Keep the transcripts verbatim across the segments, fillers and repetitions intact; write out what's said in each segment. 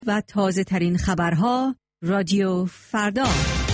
و تازه ترین خبرها رادیو فردا.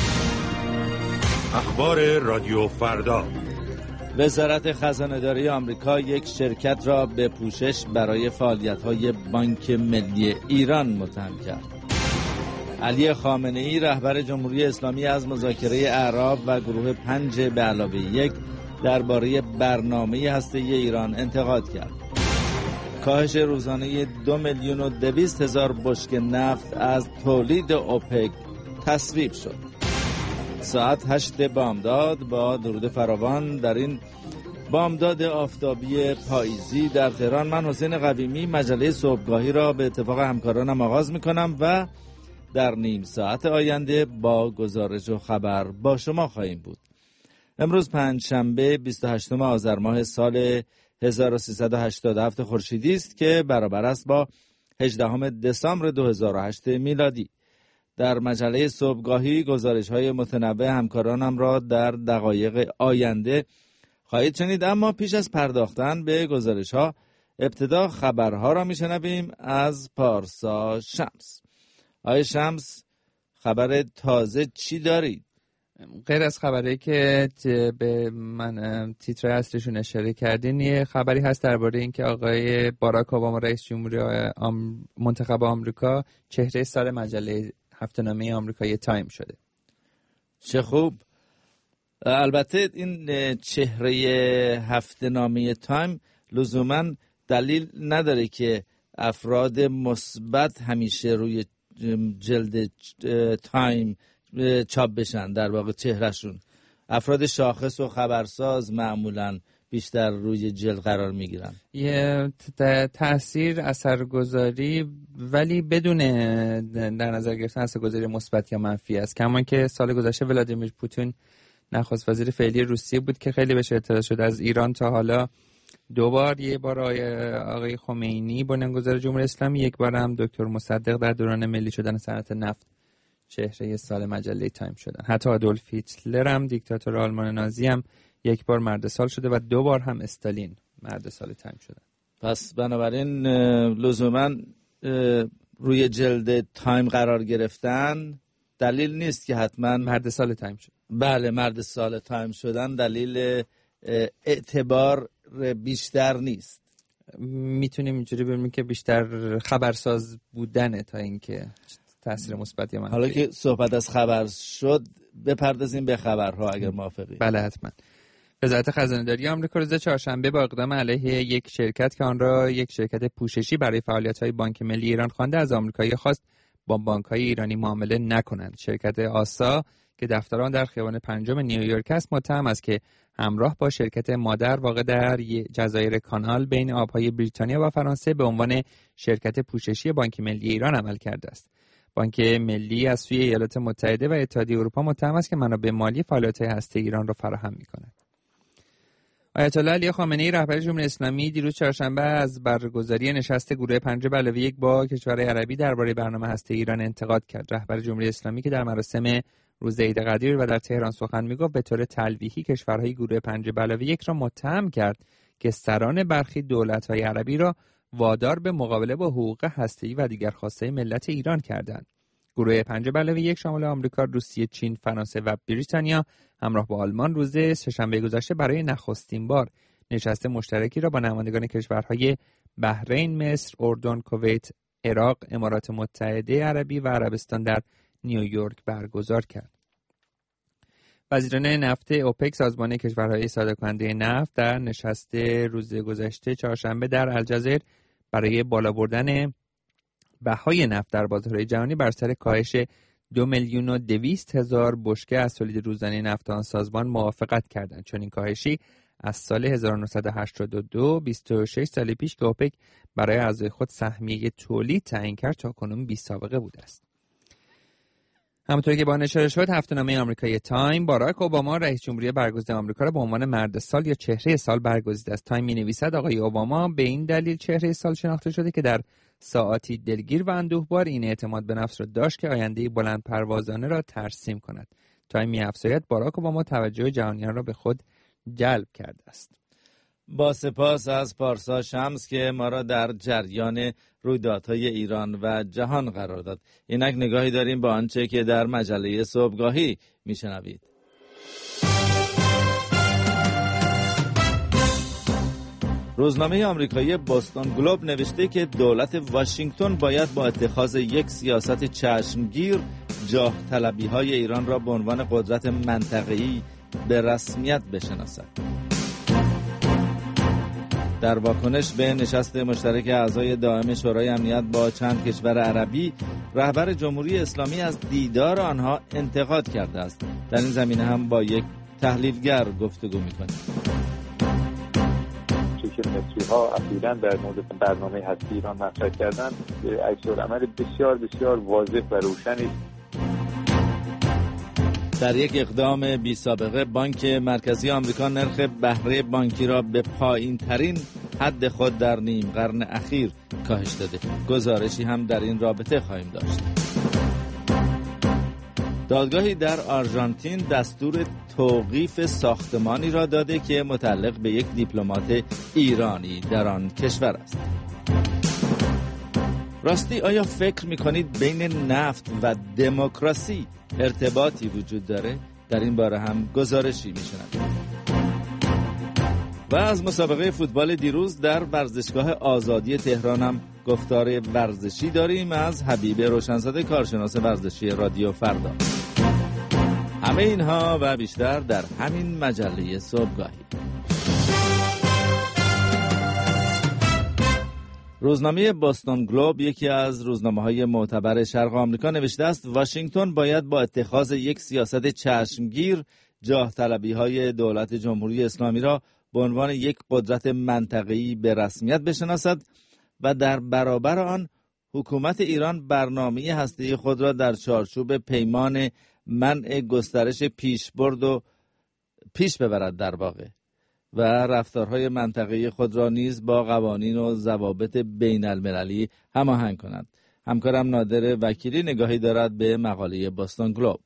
اخبار رادیو فردا. وزارت خزانه‌داری آمریکا یک شرکت را به پوشش برای فعالیت‌های بانک ملی ایران متهم کرد. علی خامنه‌ای رهبر جمهوری اسلامی از مذاکره اعراب و گروه پنج به علاوه یک درباره برنامه هسته‌ای ایران انتقاد کرد. کاهش روزانه دو میلیون و دویست هزار بشکه نفت از تولید اوپک تصویب شد. ساعت هشت بامداد با درود فراوان در این بامداد آفتابی پاییزی در تهران. من حسین قویمی مجله صبحگاهی را به اتفاق همکارانم آغاز می‌کنم و در نیم ساعت آینده با گزارش و خبر با شما خواهیم بود. امروز پنجشنبه بیست و هشتم آذر ماه سال هزار و سیصد و هشتاد و هفت خورشیدی است که برابر است با هجدهم دسامبر دو هزار و هشت میلادی. در مجله صبحگاهی گزارش‌های متنوع همکارانم را در دقایق آینده خواهید شنید، اما پیش از پرداختن به گزارش‌ها ابتدا خبرها را میشنویم از پارسا شمس. آقای شمس، خبر تازه چی دارید؟ غیر از خبری که به من تیتر اصلیشون اشاره کردین، یه خبری هست درباره اینکه آقای باراک اوباما رئیس جمهوری آم... منتخب آمریکا چهره سال مجله هفته‌نامه آمریکایی تایم شده. چه خوب. البته این چهره هفته‌نامه تایم لزوماً دلیل نداره که افراد مثبت همیشه روی جلد تایم چاپ بشن. در واقع چهرهشون، افراد شاخص و خبرساز معمولاً بیشتر روی جلد قرار میگیرن. یه تأثیر اثرگذاری ولی بدون در نظر گرفتن اثرگذاری مثبت یا منفی است. کما که سال گذشته ولادیمیر پوتین نخست وزیر فعلی روسیه بود که خیلی بهش اطلاع شد. از ایران تا حالا دو بار، یه بار آقای خمینی بنیانگذار جمهوری اسلامی، یک بار هم دکتر مصدق در دوران ملی شدن صنعت نفت چهره سال مجله تایم شدن. حتی آدولف هیتلر هم دیکتاتور آلمان نازی هم یک بار مرد سال شده و دو بار هم استالین مرد سال تایم شدن. پس بنابراین لزوما روی جلد تایم قرار گرفتن دلیل نیست که حتما مرد سال تایم شد. بله، مرد سال تایم شدن دلیل اعتبار بیشتر نیست. میتونیم اینجوری بگیم که بیشتر خبرساز بودنه تا اینکه تاثیر مثبت یا منفی. حالا که صحبت از خبر شد بپردازیم به خبرها اگر موافقی. بله حتما. وزارت خزانه‌داری آمریکا روز چهارشنبه با اقدام علیه یک شرکت که آن را یک شرکت پوششی برای فعالیت‌های بانک ملی ایران خوانده، از آمریکایی خواست با بانک‌های ایرانی معامله نکنند. شرکت آسا که دفتر آن در خیابان پنجم نیویورک است متهم است که همراه با شرکت مادر واقع در جزایر کانال بین آب‌های بریتانیا و فرانسه به عنوان شرکت پوششی بانک ملی ایران عمل کرده است. بانک ملی از سوی ایالات متحده و اتحادیه اروپا متهم است که منابع مالی فعالیت‌های هسته‌ای ایران را فراهم می‌کند. آیت الله علی خامنه‌ای رهبر جمهوری اسلامی دیروز چهارشنبه از برگزاری نشست گروه پنج به علاوه یک با کشورهای عربی درباره برنامه هسته‌ای ایران انتقاد کرد. رهبر جمهوری اسلامی که در مراسم روز عید قدیر و در تهران سخن می‌گفت به طور تلویحی کشورهای گروه پنج به علاوه یک را متهم کرد که سران برخی دولت‌های عربی را وادار به مقابله با حقوق هسته‌ای و دیگر خواستهای ملت ایران کردند. گروه پنج به علاوه یک شامل آمریکا، روسیه، چین، فرانسه و بریتانیا همراه با آلمان روز سه‌شنبه گذشته برای نخستین بار نشست مشترکی را با نمایندگان کشورهای بحرین، مصر، اردن، کویت، عراق، امارات متحده عربی و عربستان در نیویورک برگزار کرد. وزیران نفت اوپک، سازمان کشورهای صادرکننده نفت، در نشست روز گذشته چهارشنبه در الجزایر برای بالا بردن بهای نفت در بازارهای جهانی بر سر کاهش دو میلیون و دویست هزار بشکه از تولید روزانه نفت آن سازمان موافقت کردند. چون این کاهشی از سال هزار و نهصد و هشتاد و دو، بیست و شش سال پیش که اوپک برای اعضای خود سهمیه تولید تعیین کرد تا کنون بی سابقه بوده است. همونطور که با نشر شد، هفته‌نامه آمریکایی تایم باراک اوباما رئیس جمهوری برگزیده آمریکا را به عنوان مرد سال یا چهره سال برگزیده است. تایم می‌نویسد آقای اوباما به این دلیل چهره سال شناخته شده که در ساعاتی دلگیر و اندوهبار این اعتماد به نفس را داشت که آینده بلند پروازانه را ترسیم کند. تایم می‌افزاید باراک اوباما توجه جهانیان را به خود جلب کرده است. با سپاس از پارسا شمس که ما را در جریان رویدادهای ایران و جهان قرار داد. اینک نگاهی داریم با آنچه که در مجله صبحگاهی میشنوید. روزنامه آمریکایی بوستون گلوب نوشته که دولت واشنگتن باید با اتخاذ یک سیاست چشمگیر جاه طلبی های ایران را به عنوان قدرت منطقه‌ای به رسمیت بشناسد. در واکنش به نشست مشترک اعضای دائم شورای امنیت با چند کشور عربی، رهبر جمهوری اسلامی از دیدار آنها انتقاد کرده است. در این زمینه هم با یک تحلیلگر گفتگو می‌کنیم. که مصری‌ها اخیراً در مورد برنامه هستی ایران مطرح کردن، عکس‌العمل بسیار بسیار واضح و روشنی. در یک اقدام بی سابقه بانک مرکزی آمریکا نرخ بهره بانکی را به پایین ترین حد خود در نیم قرن اخیر کاهش داده. گزارشی هم در این رابطه خواهیم داشت. دادگاهی در آرژانتین دستور توقیف ساختمانی را داده که متعلق به یک دیپلمات ایرانی در آن کشور است. راستی آیا فکر می‌کنید بین نفت و دموکراسی ارتباطی وجود داره؟ در این باره هم گزارشی می‌شنوید. و از مسابقه فوتبال دیروز در ورزشگاه آزادی تهران هم گفتار ورزشی داریم از حبیب روشنزاده، کارشناس ورزشی رادیو فردا. همه اینها و بیشتر در همین مجله صبحگاهی. روزنامه بوستون گلوب، یکی از روزنامه‌های معتبر شرق آمریکا، نوشته است واشنگتن باید با اتخاذ یک سیاست چشمگیر جاه طلبی‌های دولت جمهوری اسلامی را به عنوان یک قدرت منطقه‌ای به رسمیت بشناسد و در برابر آن حکومت ایران برنامه هسته‌ای خود را در چارچوب پیمان منع گسترش پیشبرد و پیش ببرد در واقع و رفتارهای منطقه‌ای خود را نیز با قوانین و ضوابط بین المللی هماهنگ کند. همکارم نادر وکیلی نگاهی دارد به مقاله بوستون گلوب.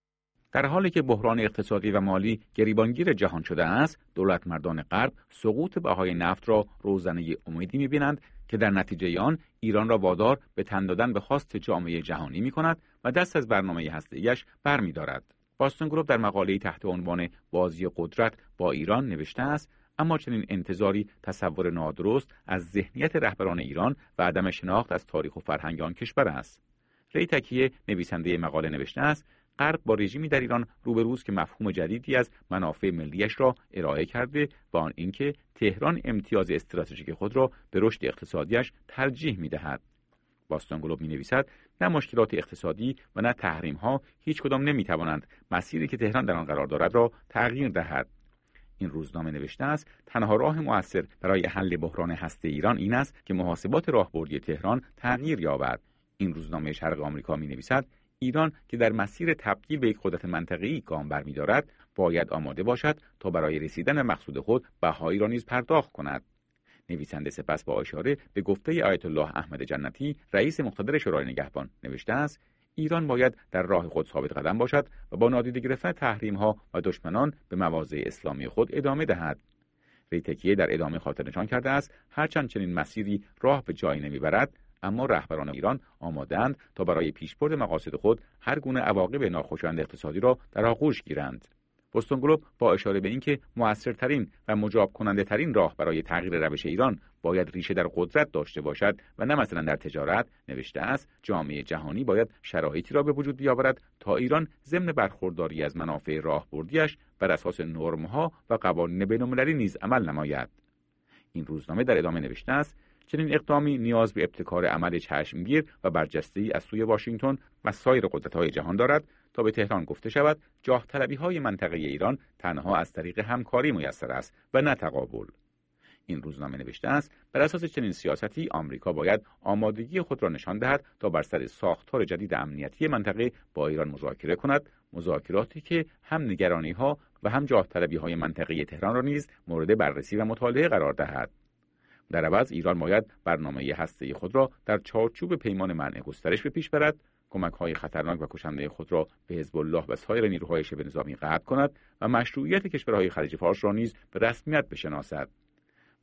در حالی که بحران اقتصادی و مالی گریبانگیر جهان شده است، دولتمردان غرب سقوط بهای نفت را روزنه امیدی می‌بینند که در نتیجه آن ایران را وادار به تن دادن به خواست جامعه جهانی می‌کند و دست از برنامه هسته‌ایش برمی‌دارد. بوستون گلوب در مقاله‌ای تحت عنوان بازی قدرت با ایران نوشته است: اما چنین انتظاری تصور نادرست از ذهنیت رهبران ایران و عدم شناخت از تاریخ و فرهنگ آن کشور است. ری تکیه، نویسنده مقاله، نوشته است: غرب با رژیمی در ایران روبروست که مفهوم جدیدی از منافع ملیش را ارائه کرده و آن اینکه تهران امتیاز استراتژیک خود را به رشد اقتصادیش ترجیح می‌دهد. بوستون گلوب می‌نویسد: نه مشکلات اقتصادی و نه تحریم‌ها هیچ کدام نمی‌توانند مسیری که تهران در آن قرار دارد را تغییر دهد. این روزنامه نوشته است: تنها راه مؤثر برای حل بحران هسته ایران این است که محاسبات راهبردی تهران تغییر یابد. این روزنامه شرق آمریکا می‌نویسد: ایران که در مسیر تبدیل به یک قدرت منطقه‌ای گام برمی‌دارد، باید آماده باشد تا برای رسیدن به مقصود خود بهایی را نیز پرداخت کند. نویسنده سپس با اشاره به گفته آیت الله احمد جنتی، رئیس مقتدر شورای نگهبان، نوشته است: ایران باید در راه خود ثابت قدم باشد و با نادیده گرفتن تحریم‌ها و دشمنان به مواضع اسلامی خود ادامه دهد. ری تکیه در ادامه خاطر نشان کرده است هرچند چنین مسیری راه به جایی نمیبرد، اما رهبران ایران آماده‌اند تا برای پیشبرد مقاصد خود هر گونه عواقب ناخوشایند اقتصادی را در آغوش گیرند. بوستون گلوب با اشاره به اینکه مؤثرترین و مجاب کننده ترین راه برای تغییر روش ایران باید ریشه در قدرت داشته باشد و نه مثلا در تجارت، نوشته است: جامعه جهانی باید شرایطی را به وجود بیاورد تا ایران ضمن برخورداری از منافع راهبردیش بر اساس نرم‌ها و قوانین بین‌المللی نیز عمل نماید. این روزنامه در ادامه نوشته است: چنین اقدامی نیاز به ابتکار عمل چشمگیر و برجسته‌ای از سوی واشنگتن و سایر قدرت‌های جهان دارد تا به تهران گفته شود جاه طلبی‌های منطقه ایران تنها از طریق همکاری میسر است و نه تقابل. این روزنامه نوشته است: بر اساس چنین سیاستی آمریکا باید آمادگی خود را نشان دهد تا بر سر ساختار جدید امنیتی منطقه با ایران مذاکره کند، مذاکراتی که هم نگرانی‌ها و هم جاه طلبی‌های منطقه تهران را نیز مورد بررسی و مطالعه قرار دهد. در عوض ایران باید برنامه هسته‌ای خود را در چارچوب پیمان منع گسترش به پیش برد، کمک‌های خطرناک و کشنده خود را به حزب الله و سایر نیروهای شبه نظامی قطع کند و مشروعیت کشورهای خلیج فارس را نیز به رسمیت بشناسد.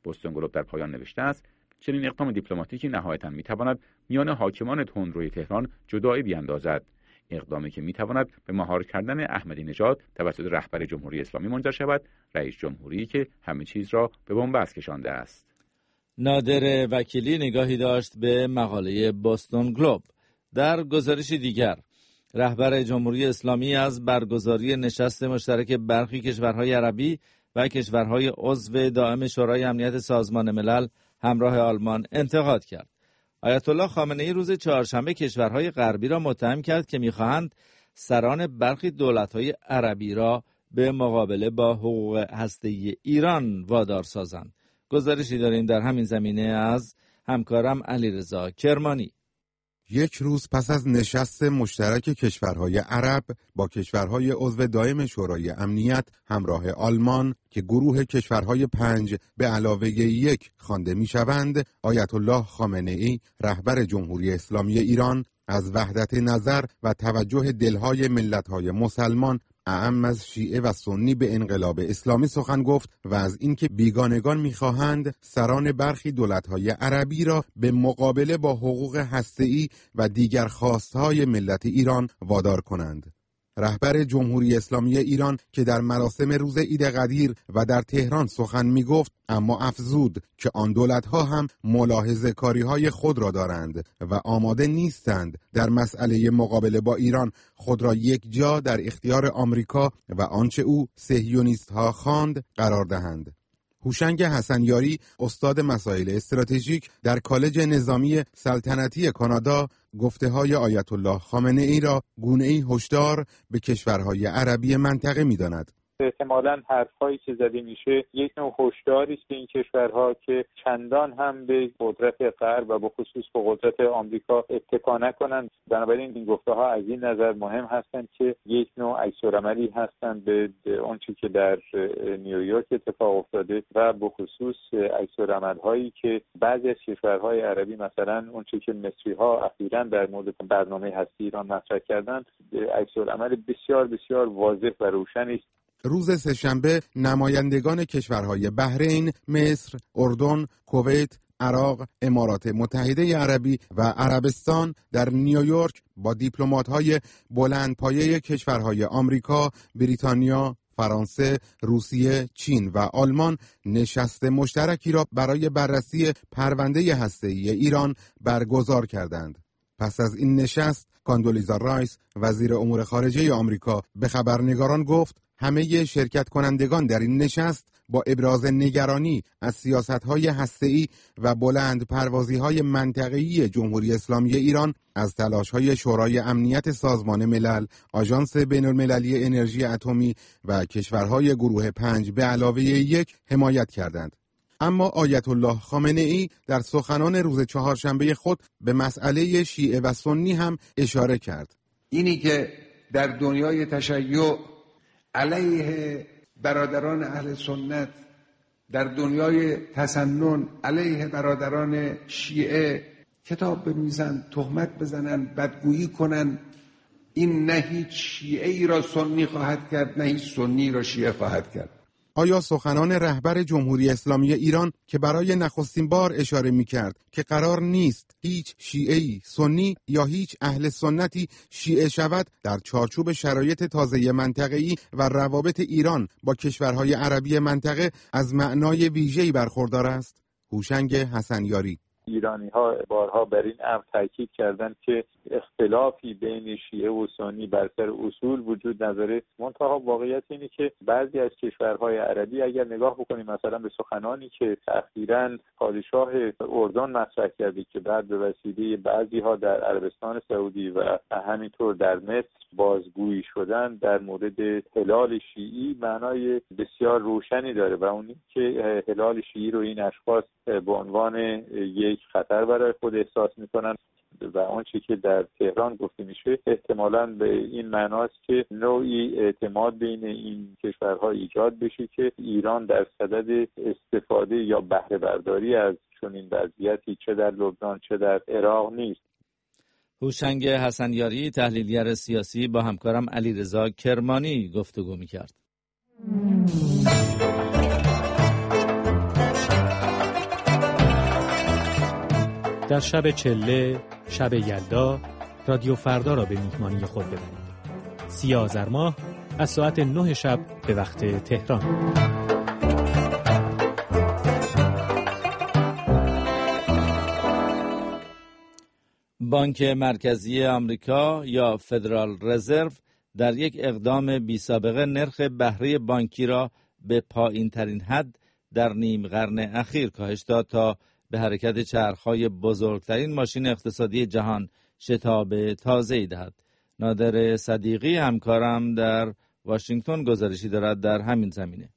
بوستون گلوب در پایان نوشته است چنین اقدام دیپلماتیکی نهایتاً میتواند میان حاکمان تندروی تهران جدایی بیاندازد، اقدامی که میتواند به مهار کردن احمدی نژاد توسط رهبر جمهوری اسلامی منجر شود، رئیس جمهوری که همه چیز را به بنبست کشانده است. نادر وکیلی نگاهی داشت به مقاله بوستون گلوب. در گزارش دیگر، رهبر جمهوری اسلامی از برگزاری نشست مشترک برخی کشورهای عربی و کشورهای عضو دائم شورای امنیت سازمان ملل همراه آلمان انتقاد کرد. آیت الله خامنه‌ای روز چهارشنبه کشورهای غربی را متهم کرد که می‌خواهند سران برخی دولت‌های عربی را به مقابله با حقوق هسته‌ای ایران وادار سازند. گزارشی داریم در همین زمینه از همکارم علیرضا کرمانی. یک روز پس از نشست مشترک کشورهای عرب با کشورهای عضو دائم شورای امنیت همراه آلمان که گروه کشورهای پنج به علاوه یک خوانده می‌شوند، آیت الله خامنه‌ای رهبر جمهوری اسلامی ایران از وحدت نظر و توجه دلهای ملت‌های مسلمان اعم از شیعه و سنی به انقلاب اسلامی سخن گفت و از اینکه بیگانگان می‌خواهند سران برخی دولت‌های عربی را به مقابله با حقوق هسته‌ای و دیگر خواستهای ملت ایران وادار کنند. رهبر جمهوری اسلامی ایران که در مراسم روز عید قدیر و در تهران سخن می گفت، اما افزود که آن دولت‌ها هم ملاحظه کاری‌های خود را دارند و آماده نیستند در مسئله مقابله با ایران خود را یک جا در اختیار آمریکا و آنچه او صهیونیست‌ها خواند قرار دهند. هوشنگ حسنیاری، استاد مسائل استراتژیک در کالج نظامی سلطنتی کانادا، گفته‌های آیت الله خامنه‌ای را گونه‌ای هشدار به کشورهای عربی منطقه می‌داند. احتمالاً حرف‌هایی که زده میشه یک نوع هشداری است به این کشورها که چندان هم به قدرت غرب و به خصوص به قدرت آمریکا اتکا نکنند. بنابراین این گفته‌ها از این نظر مهم هستند که یک نوع عکس‌العملی هستند به آنچه که در نیویورک اتفاق افتاده و به خصوص عکس‌العمل‌هایی که بعضی از کشورهای عربی، مثلا آنچه که مصری‌ها اخیراً در مورد برنامه هسته ایران مطرح کردند، عکس‌العمل بسیار بسیار واضح و روشنی است. روز سه‌شنبه نمایندگان کشورهای بحرین، مصر، اردن، کویت، عراق، امارات متحده عربی و عربستان در نیویورک با دیپلمات‌های بلندپایه کشورهای آمریکا، بریتانیا، فرانسه، روسیه، چین و آلمان نشست مشترکی را برای بررسی پرونده هسته‌ای ایران برگزار کردند. پس از این نشست، کاندولیزا رایس، وزیر امور خارجه آمریکا، به خبرنگاران گفت همه شرکت کنندگان در این نشست با ابراز نگرانی از سیاست‌های هسته‌ای و بلند پروازی‌های منطقه‌ای جمهوری اسلامی ایران از تلاش‌های شورای امنیت سازمان ملل، آژانس بین‌المللی انرژی اتمی و کشورهای گروه پنج به علاوه یک حمایت کردند. اما آیت الله خامنه‌ای در سخنان روز چهارشنبه خود به مسئله شیعه و سنی هم اشاره کرد. اینی که در دنیای تشیع علیه برادران اهل سنت، در دنیای تسنن علیه برادران شیعه کتاب بنویسن، تهمت بزنن، بدگویی کنن، این نه هیچ شیعه ای را سنی خواهد کرد، نه هیچ سنی را شیعه خواهد کرد. آیا سخنان رهبر جمهوری اسلامی ایران که برای نخستین بار اشاره می‌کرد که قرار نیست هیچ شیعه‌ای سنی یا هیچ اهل سنتی شیعه شود در چارچوب شرایط تازه منطقه‌ای و روابط ایران با کشورهای عربی منطقه از معنای ویژه‌ای برخوردار است؟ هوشنگ حسنیاری: ایرانی ها بارها بر این امر تاکید کردند که اختلافی بین شیعه و سنی بر سر اصول وجود نداره. منتها واقعیت اینه که بعضی از کشورهای عربی، اگر نگاه بکنیم مثلا به سخنانی که اخیراً پادشاه اردن مطرح کرده که بعد به وسیله بعضی ها در عربستان سعودی و همینطور در مصر بازگویی شدن در مورد هلال شیعی، معنای بسیار روشنی داره و اون که هلال شیعی رو این اشخاص به عنوان یک خطر برای خود احساس میکنن و آنچه که در تهران گفته میشه احتمالاً به این معناست که نوعی اعتماد بین این کشورها ایجاد بشه که ایران در صدد استفاده یا بهره برداری از چنین وضعیتی چه در لبنان چه در عراق نیست. هوشنگ حسنیاری، تحلیلگر سیاسی، با همکارم علیرضا کرمانی گفتگو میکرد. در شب چله، شب یلدا، رادیو فردا را به میهمانی خود ببرید. سی آذر ماه از ساعت نه شب به وقت تهران. بانک مرکزی آمریکا یا فدرال رزرو در یک اقدام بی سابقه نرخ بهره بانکی را به پایین ترین حد در نیم قرن اخیر کاهش داد تا به حرکت چرخهای بزرگترین ماشین اقتصادی جهان شتاب تازه‌ای دهد. نادر صدیقی همکارم در واشنگتن گزارشی دارد در همین زمینه.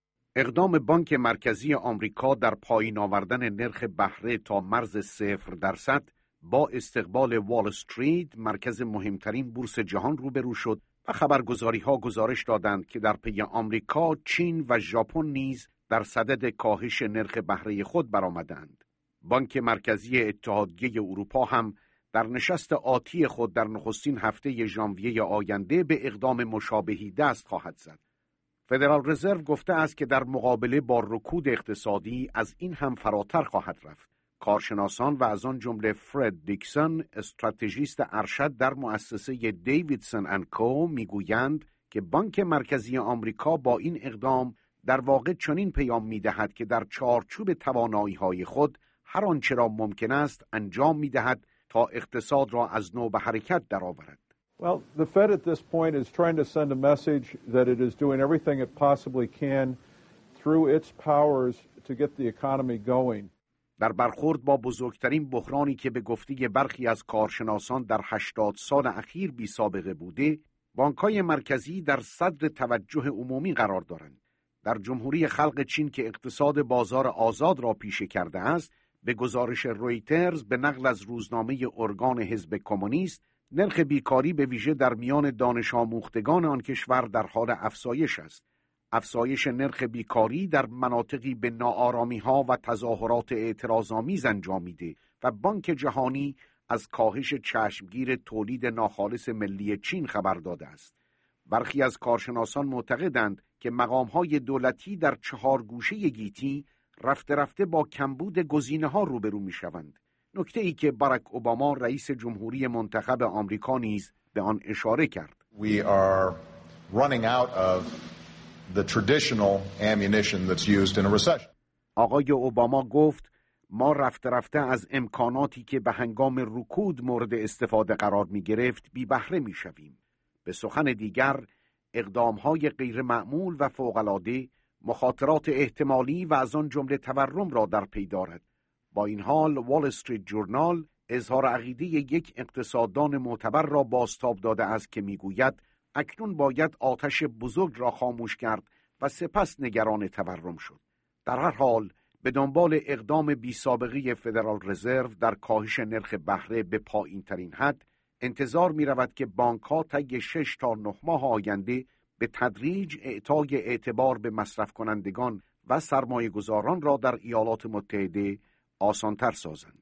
اقدام بانک مرکزی آمریکا در پایین آوردن نرخ بهره تا مرز صفر درصد با استقبال وال استریت، مرکز مهمترین بورس جهان، روبرو شد و خبرگزاری‌ها گزارش دادند که در پی آمریکا، چین و ژاپن نیز در صدد کاهش نرخ بهره خود برآمدند. بانک مرکزی اتحادیه اروپا هم در نشست آتی خود در نخستین هفته ژانویه آینده به اقدام مشابهی دست خواهد زد. فدرال رزرو گفته است که در مقابله با رکود اقتصادی از این هم فراتر خواهد رفت. کارشناسان و از آن جمله فرد دیکسون، استراتژیست ارشد در مؤسسه دیویدسون اند کو، میگویند که بانک مرکزی آمریکا با این اقدام در واقع چنین پیام می‌دهد که در چارچوب توانایی‌های خود هر آنچه را ممکن است انجام می‌دهد تا اقتصاد را از نو به حرکت درآورد. Well, the Fed at this point is trying to send a message that it is doing everything it possibly can through its powers to get the economy going. در برخورد با بزرگترین بحرانی که به گفته برخی از کارشناسان در هشتاد سال اخیر بی سابقه بوده، بانک‌های مرکزی در صدر توجه عمومی قرار دارند. در جمهوری خلق چین که اقتصاد بازار آزاد را پیشه کرده است، به گزارش رویترز به نقل از روزنامه ارگان حزب کمونیست، نرخ بیکاری به ویژه در میان دانش آموختگان آن کشور در حال افزایش است. افزایش نرخ بیکاری در مناطقی به ناآرامی‌ها و تظاهرات اعتراض‌آمیز انجامیده و بانک جهانی از کاهش چشمگیر تولید ناخالص ملی چین خبر داده است. برخی از کارشناسان معتقدند که مقام‌های دولتی در چهار گوشه گیتی رفته رفته با کمبود گزینه‌ها روبرو می‌شوند. نکته‌ای که باراک اوباما رئیس جمهوری منتخب آمریکا نیز به آن اشاره کرد. We are running out of the traditional ammunition that's used in a recession. آقای اوباما گفت ما رفته رفته از امکاناتی که به هنگام رکود مورد استفاده قرار می گرفت بی بهره می شویم. به سخن دیگر، اقدامهای غیر معمول و فوق‌العاده مخاطرات احتمالی و از آن جمله تورم را در پی دارد. با این حال وال استریت جورنال اظهار عقیده یک اقتصاددان معتبر را بازتاب داده است که میگوید اکنون باید آتش بزرگ را خاموش کرد و سپس نگران تورم شد. در هر حال به دنبال اقدام بی سابقه فدرال رزرو در کاهش نرخ بهره به پایین ترین حد، انتظار می رود که بانک ها طی شش تا نه ماه آینده به تدریج اعطای اعتبار به مصرف کنندگان و سرمایه گذاران را در ایالات متحده آسانتر سازند.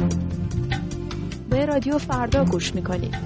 به رادیو فردا گوش میکنید.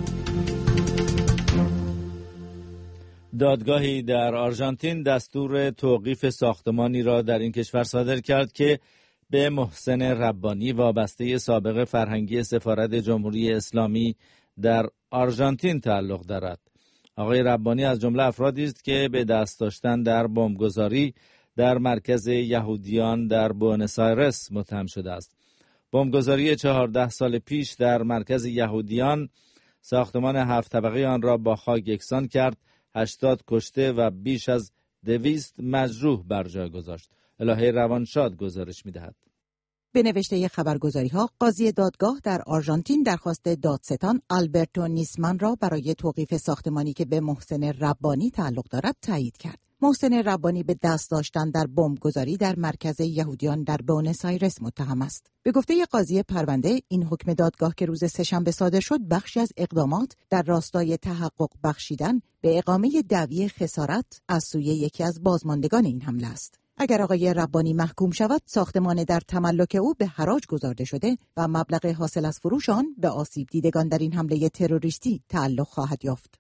دادگاهی در آرژانتین دستور توقیف ساختمانی را در این کشور صادر کرد که به محسن ربانی، وابسته سابق فرهنگی سفارت جمهوری اسلامی در آرژانتین تعلق دارد. آقای ربانی از جمله افرادی است که به دست داشتن در بمبگذاری در مرکز یهودیان در بوئنوس آیرس متهم شده است. بمبگذاری چهارده سال پیش در مرکز یهودیان ساختمان هفت طبقه آن را با خاک یکسان کرد، هشتاد کشته و بیش از دویست مجروح بر جای گذاشت. الهه روانشاد گزارش می‌دهد. به نوشته خبرگزاری‌ها، قاضی دادگاه در آرژانتین درخواست دادستان آلبرتو نیسمن را برای توقیف ساختمانی که به محسن ربانی تعلق دارد تایید کرد. محسن ربانی به دست داشتن در بمبگذاری در مرکز یهودیان در بوئنوس آیرس متهم است. به گفته قاضی پرونده، این حکم دادگاه که روز سه‌شنبه صادر شد بخشی از اقدامات در راستای تحقق بخشیدن به اقامه دعوی خسارت از سوی یکی از بازماندگان این حمله است. اگر آقای ربانی محکوم شود، ساختمان در تملک او به حراج گذارده شده و مبلغ حاصل از فروش آن به آسیب دیدگان در این حمله تروریستی تعلق خواهد یافت.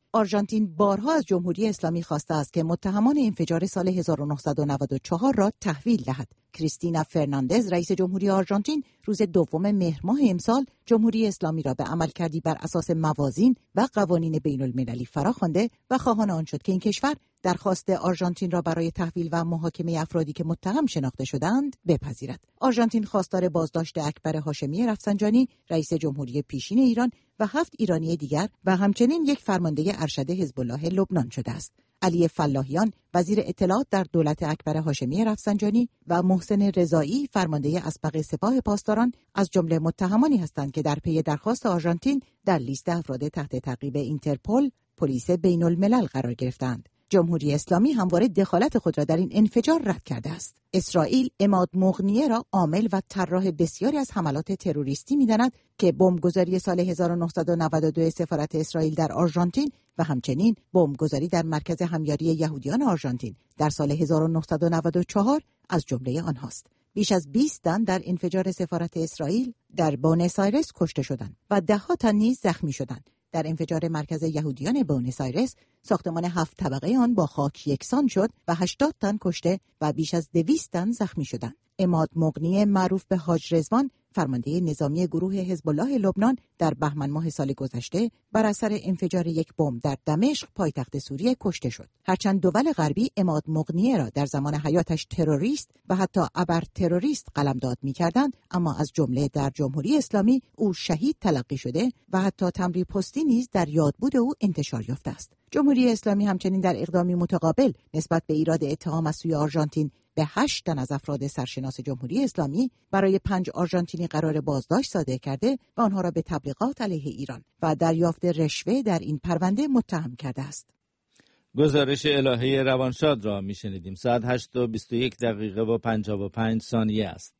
آرژانتین بارها از جمهوری اسلامی خواسته است که متهمان انفجار سال هزار و نهصد و نود و چهار را تحویل دهد. کریستینا فرناندز رئیس جمهوری آرژانتین روز دوم مهر ماه امسال جمهوری اسلامی را به عملکردی بر اساس موازین و قوانین بین المللی فراخوانده و خواهان آن شد که این کشور درخواست آرژانتین را برای تحویل و محاکمه افرادی که متهم شناخته شدند بپذیرد. آرژانتین خواستار بازداشت اکبر هاشمی رفسنجانی رئیس جمهوری پیشین ایران و هفت ایرانی دیگر و همچنین یک فرمانده ارشد حزب الله لبنان شده است. علی فلاحیان وزیر اطلاعات در دولت اکبر هاشمی رفسنجانی و محسن رضایی فرمانده اسبق سپاه پاسداران از جمله متهمانی هستند که در پی درخواست آرژانتین در لیست افراد تحت تعقیب اینترپل پلیس بین الملل قرار گرفتند. جمهوری اسلامی همواره دخالت خود را در این انفجار رد کرده است. اسرائیل عماد مغنیه را عامل و طراح بسیاری از حملات تروریستی می‌داند که بمبگذاری سال هزار و نهصد و نود و دو سفارت اسرائیل در آرژانتین و همچنین بمبگذاری در مرکز همیاری یهودیان آرژانتین در سال هزار و نهصد و نود و چهار از جمله آنهاست. بیش از بیست تن در انفجار سفارت اسرائیل در بوئنوس آیرس کشته شدند و ده‌ها تن نیز زخمی شدند. در انفجار مرکز یهودیان بوئنوس آیرس ساختمان هفت طبقه آن با خاک یکسان شد و هشتاد تن کشته و بیش از دویست تن زخمی شدند. عماد مغنی معروف به حاج رضوان فرمانده نظامی گروه حزب الله لبنان در بهمن ماه سال گذشته بر اثر انفجار یک بمب در دمشق پایتخت سوریه کشته شد. هرچند دول غربی عماد مغنی را در زمان حیاتش تروریست و حتی ابر تروریست قلمداد می‌کردند، اما از جمله در جمهوری اسلامی او شهید تلقی شده و حتی تمری پستی نیز در یادبود او انتشار یافته است. جمهوری اسلامی همچنین در اقدامی متقابل نسبت به ایراد اتهام از سوی آرژانتین به هشت تن از افراد سرشناس جمهوری اسلامی برای پنج آرژانتینی قرار بازداشت صادر کرده و آنها را به تبلیغات علیه ایران و دریافت رشوه در این پرونده متهم کرده است. گزارش الهه روانشاد را میشنیدیم. ساعت هشت و بیست و یک دقیقه و پنجاه و پنج ثانیه است.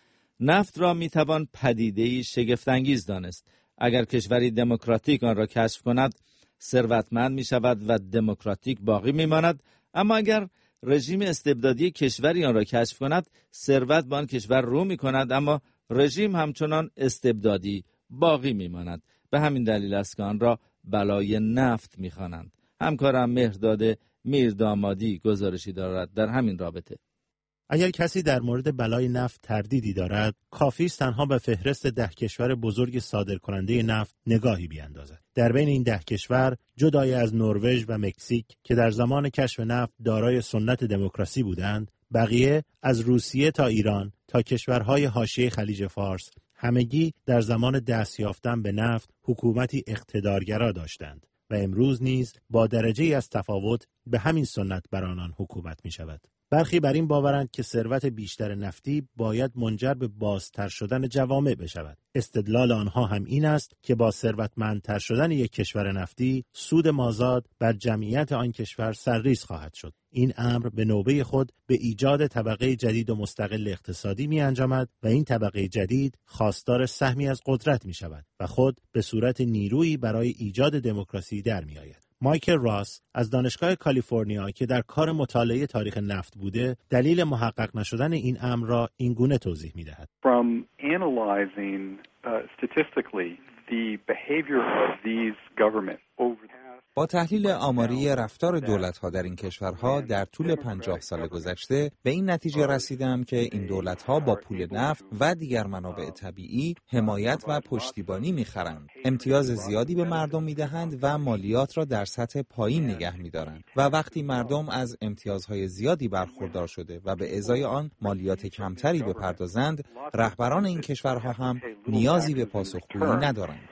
نفت را میتوان پدیده‌ای شگفت‌انگیز دانست. اگر کشوری دموکراتیک آن را کشف کند، ثروتمند می شود و دموکراتیک باقی می ماند. اما اگر رژیم استبدادی کشوری آن را کشف کند، ثروت به آن کشور رو می کند اما رژیم همچنان استبدادی باقی می ماند. به همین دلیل است که آن را بلای نفت می خوانند. همکارم مهرداد میردامادی گزارشی دارد در همین رابطه. اگر کسی در مورد بلای نفت تردیدی دارد، کافی است تنها به فهرست ده کشور بزرگ صادرکننده نفت نگاهی بیاندازد. در بین این ده کشور، جدای از نروژ و مکزیک که در زمان کشف نفت دارای سنت دموکراسی بودند، بقیه از روسیه تا ایران تا کشورهای حاشیه خلیج فارس همگی در زمان دست یافتن به نفت حکومتی اقتدارگرا داشتند و امروز نیز با درجه‌ای از تفاوت به همین سنت بر آنان حکومت می شود. برخی بر این باورند که ثروت بیشتر نفتی باید منجر به بازتر شدن جوامع بشود. استدلال آنها هم این است که با ثروتمندتر شدن یک کشور نفتی، سود مازاد بر جمعیت آن کشور سرریز خواهد شد. این امر به نوبه خود به ایجاد طبقه جدید و مستقل اقتصادی می انجامد و این طبقه جدید خواستار سهمی از قدرت می شود و خود به صورت نیرویی برای ایجاد دموکراسی در می آید. مایکل راس از دانشگاه کالیفرنیا که در کار مطالعه تاریخ نفت بوده، دلیل محقق نشدن این امر را این گونه توضیح می دهد. From analyzing uh, statistically the behavior of these governments over با تحلیل آماری رفتار دولت‌ها در این کشورها در طول پنجاه سال گذشته به این نتیجه رسیدم که این دولت‌ها با پول نفت و دیگر منابع طبیعی حمایت و پشتیبانی می‌خرند، امتیاز زیادی به مردم می‌دهند و مالیات را در سطح پایین نگه می‌دارند و وقتی مردم از امتیازهای زیادی برخوردار شده و به ازای آن مالیات کمتری بپردازند، رهبران این کشورها هم نیازی به پاسخگویی ندارند.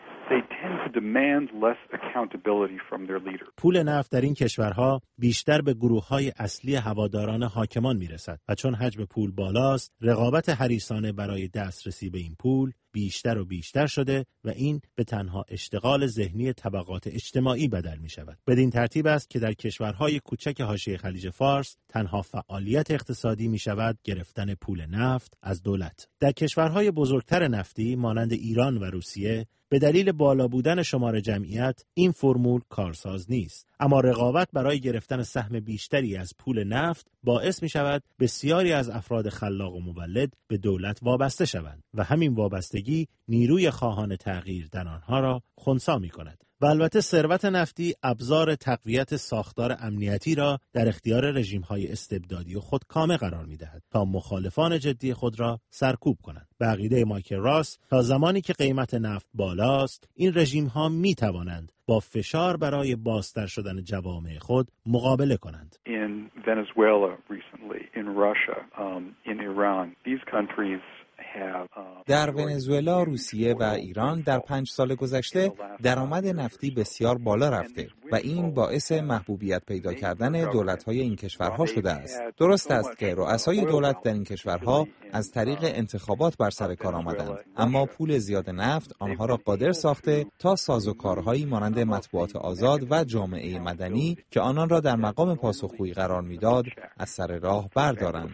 پول نفت در این کشورها بیشتر به گروه‌های اصلی هواداران حاکمان میرسد و چون حجم پول بالاست، رقابت حریصانه برای دسترسی به این پول بیشتر و بیشتر شده و این به تنها اشتغال ذهنی طبقات اجتماعی بدل می شود. بدین ترتیب است که در کشورهای کوچک حاشیه خلیج فارس تنها فعالیت اقتصادی می شود گرفتن پول نفت از دولت. در کشورهای بزرگتر نفتی مانند ایران و روسیه به دلیل بالا بودن شمار جمعیت این فرمول کارساز نیست، اما رقابت برای گرفتن سهم بیشتری از پول نفت باعث می شود بسیاری از افراد خلاق و مولد به دولت وابسته شوند و همین وابستگی نیروی خواهان تغییر در آنها را خنثی می کند. و البته ثروت نفتی ابزار تقویت ساختار امنیتی را در اختیار رژیم‌های استبدادی و خودکامه قرار می‌دهد تا مخالفان جدی خود را سرکوب کنند. به عقیده مایکل راس، تا زمانی که قیمت نفت بالاست، این رژیم‌ها می‌توانند با فشار برای بازتر شدن جوامع خود مقابله کنند. In Venezuela recently, in Russia, um, in Iran, these countries در ونزوئلا، روسیه و ایران در پنج سال گذشته درآمد نفتی بسیار بالا رفته و این باعث محبوبیت پیدا کردن دولت‌های این کشورها شده است. درست است که رؤسای دولت در این کشورها از طریق انتخابات بر سر کار آمدند، اما پول زیاد نفت آنها را قادر ساخته تا سازوکارهایی مانند مطبوعات آزاد و جامعه مدنی که آنان را در مقام پاسخگویی قرار می‌داد از سر راه بردارند.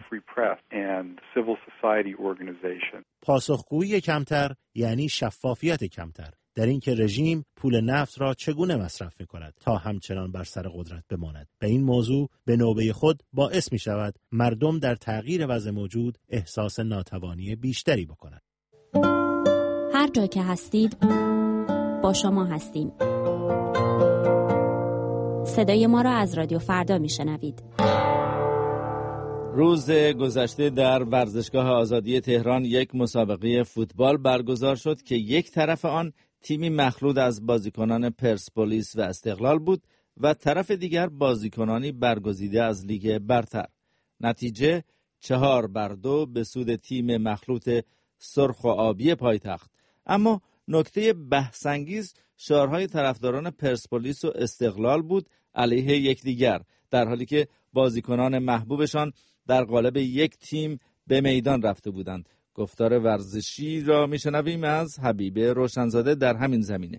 پاسخگویی کمتر یعنی شفافیت کمتر در این که رژیم پول نفت را چگونه مصرف می‌کند تا همچنان بر سر قدرت بماند. و این موضوع به نوبه خود باعث می‌شود مردم در تغییر وضع موجود احساس ناتوانی بیشتری بکنند. هر جا که هستید با شما هستیم. صدای ما را از رادیو فردا میشنوید. روز گذشته در ورزشگاه آزادی تهران یک مسابقه فوتبال برگزار شد که یک طرف آن تیمی مخلوط از بازیکنان پرسپولیس و استقلال بود و طرف دیگر بازیکنانی برگزیده از لیگ برتر. نتیجه چهار بر دو به سود تیم مخلوط سرخ و آبی پایتخت. اما نکته بحث‌انگیز شعارهای طرفداران پرسپولیس و استقلال بود علیه یکدیگر، در حالی که بازیکنان محبوبشان در قالب یک تیم به میدان رفته بودند. گفتار ورزشی را میشنویم از حبیب روشنزاده در همین زمینه.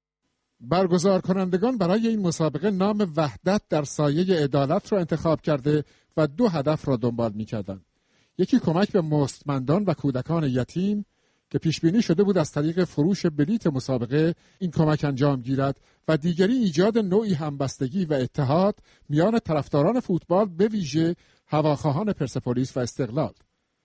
برگزار کنندگان برای این مسابقه نام وحدت در سایه عدالت را انتخاب کرده و دو هدف را دنبال می‌کردند. یکی کمک به مستمندان و کودکان یتیم که پیش بینی شده بود از طریق فروش بلیت مسابقه این کمک انجام گیرد و دیگری ایجاد نوعی همبستگی و اتحاد میان طرفداران فوتبال به ویژه هواخواهان پرسپولیس و استقلال.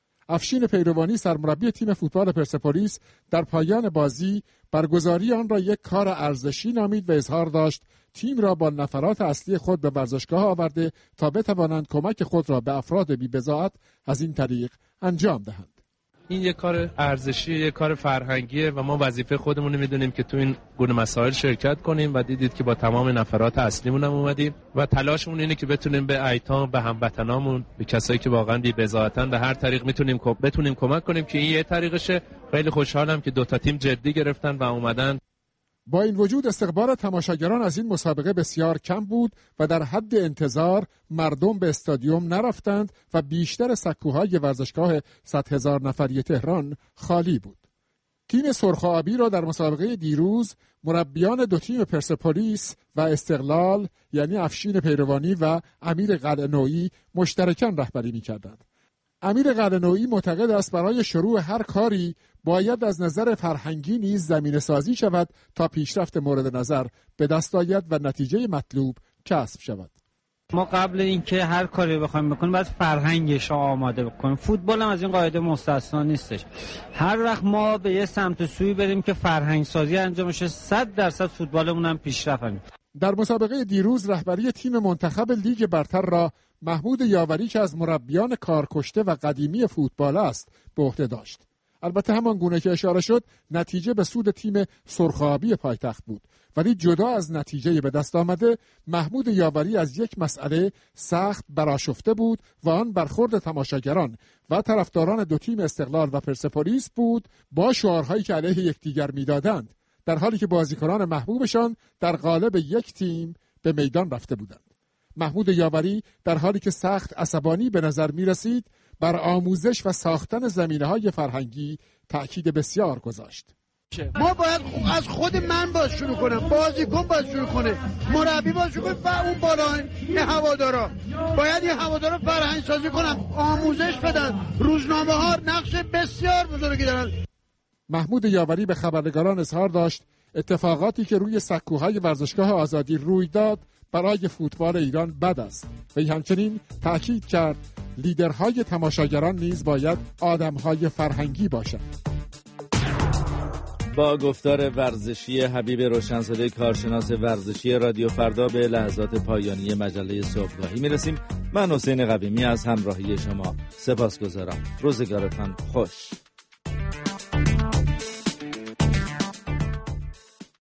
افشین پیروانی سرمربی تیم فوتبال پرسپولیس در پایان بازی برگزاری آن را یک کار ارزشی نامید و اظهار داشت تیم را با نفرات اصلی خود به ورزشگاه آورده تا بتوانند کمک خود را به افراد بی‌بضاعت از این طریق انجام دهند. این یک کار ارزشی، یک کار فرهنگیه و ما وظیفه خودمون رو میدونیم که تو این گونه مسائل شرکت کنیم و دیدید که با تمام نفرات اصلیمون هم اومدیم و تلاشمون اینه که بتونیم به ایتام، به هموطنامون، به کسایی که واقعا بی‌بضاعتن به هر طریق میتونیم بتونیم کمک کنیم که این یه طریقشه. خیلی خوشحالم که دو تا تیم جدی گرفتن و اومدن. با این وجود استقبال تماشاگران از این مسابقه بسیار کم بود و در حد انتظار مردم به استادیوم نرفتند و بیشتر سکوهای ورزشگاه صد هزار نفری تهران خالی بود. تیم سرخ و آبی را در مسابقه دیروز مربیان دو تیم پرسپولیس و استقلال یعنی افشین پیروانی و امیر قلعه‌نویی مشترکاً رهبری می‌کردند. امیر قلعه‌نویی معتقد است برای شروع هر کاری باید از نظر فرهنگی نیز زمینه سازی شود تا پیشرفت مورد نظر به دست آید و نتیجه مطلوب کسب شود. ما قبل اینکه هر کاری بخوایم بکنیم باید فرهنگش رو آماده بکنیم. فوتبال هم از این قاعده مستثنا نیستش. هر وقت ما به یه سمت سوی بریم که فرهنگ سازی انجام شه صد درصد فوتبالمون هم پیشرفت کنه. در مسابقه دیروز رهبری تیم منتخب لیگ برتر را محمود یاوری که از مربیان کارکشته و قدیمی فوتبال است به عهده داشت. البته همان گونه که اشاره شد نتیجه به سود تیم سرخ و آبی پایتخت بود، ولی جدا از نتیجه به دست آمده محمود یاوری از یک مسئله سخت برآشفته بود و آن برخورد تماشاگران و طرفداران دو تیم استقلال و پرسپولیس بود با شعارهایی که علیه یکدیگر میدادند، در حالی که بازیکنان محبوبشان در قالب یک تیم به میدان رفته بودند. محمود یاوری در حالی که سخت عصبانی به نظر می رسید بر آموزش و ساختن زمینه‌های فرهنگی تأکید بسیار گذاشت. ما باید از خود من باز شروع کنم، بازیکن باز شروع کنه، مربی باز شروع کنه و اون بالا این هوادارا باید این هوادارا فرهنگ سازی کنن، آموزش بدن. روزنامه ها نقش بسیار بزرگی دارن. محمود یاوری به خبرنگاران اظهار داشت اتفاقاتی که روی سکوهای ورزشگاه آزادی روی داد برای فوتبال ایران بد است و همچنین تأکید کرد لیدرهای تماشاگران نیز باید آدمهای فرهنگی باشند. با گفتار ورزشی حبیب روشنزاده کارشناس ورزشی رادیو فردا به لحظات پایانی مجله صبحگاهی میرسیم. من حسین قویمی از همراهی شما سپاسگزارم. روزگارتان خوش.